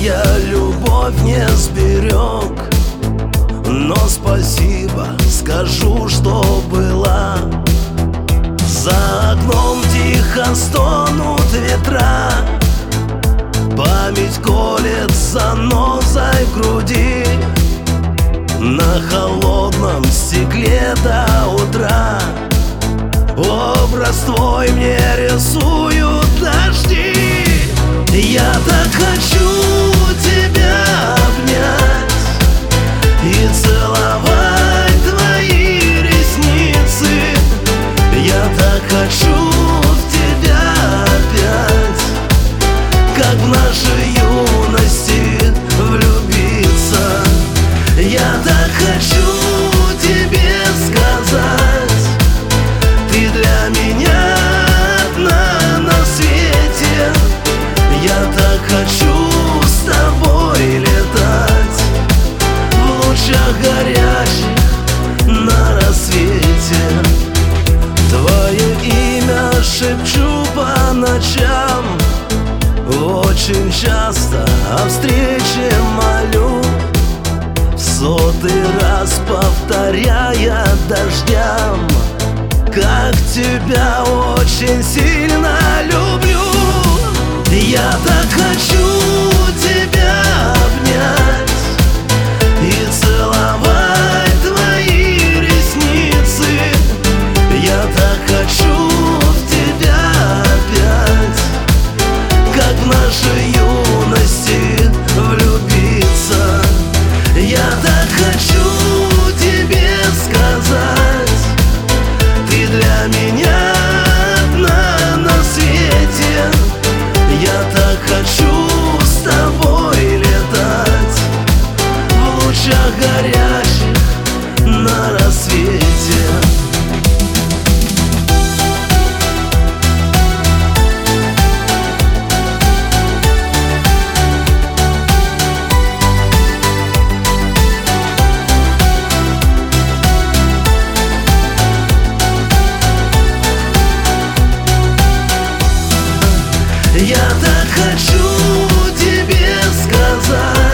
я любовь не сберег. Но спасибо скажу, что была. За окном тихо стонут ветра, память колет занозой в груди. На холодном стекле до утра образ твой мне рисуют дожди. Я так хочу тебя обнять и целовать твои ресницы. Я так хочу в тебя опять, как в нашей юности влюбиться. Я так хочу тебе сказать, ты для меня одна на свете. Я так хочу с тобой летать в лучах горячих на рассвете. Твое имя шепчу по ночам, очень часто о встрече молю, в сотый раз повторяя дождям, как тебя очень сильно люблю. Я так хочу тебя обнять и целовать твои ресницы. Я так хочу в тебя опять, как в нашей юности влюбиться. Я так хочу тебе сказать, ты для меня одна на свете. Я так хочу с тобой летать в лучах горячих на рассвете. Я так хочу тебе сказать,